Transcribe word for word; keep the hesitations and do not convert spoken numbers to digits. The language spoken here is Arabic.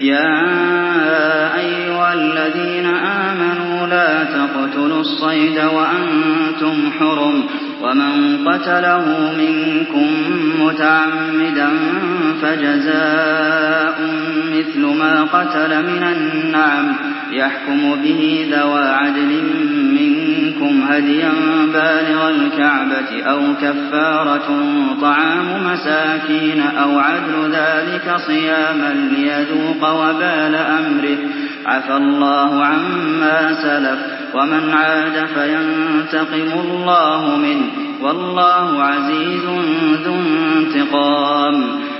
يَا أَيُّهَا الَّذِينَ آمَنُوا لَا تَقْتُلُوا الصَّيْدَ وَأَنتُمْ حُرُمٌ ۚ وَمَن قَتَلَهُ مِنكُم مُّتَعَمِّدًا فَجَزَاءٌ مِّثْلُ مَا قَتَلَ مِنَ النَّعَمِ ۖ يَحْكُمُ بِهِ ذَوَا عَدْلٍ مِّنكُمْ هَدْيًا بَالِغَ الْكَعْبَةِ أَوْ كَفَّارَةٌ طَعَامُ مَسَاكِينَ أَوْ عَدْلُ ذَٰلِكَ صِيَامًا لِّيَذُوقَ وَبَالَ أَمْرِهِ ۗ عَفَا اللَّهُ عَمَّا سَلَفَ ۚ وَمَنْ عَادَ فَيَنتَقِمُ اللَّهُ مِنْهُ ۗ وَاللَّهُ عَزِيزٌ ذُو انتِقَامٍ.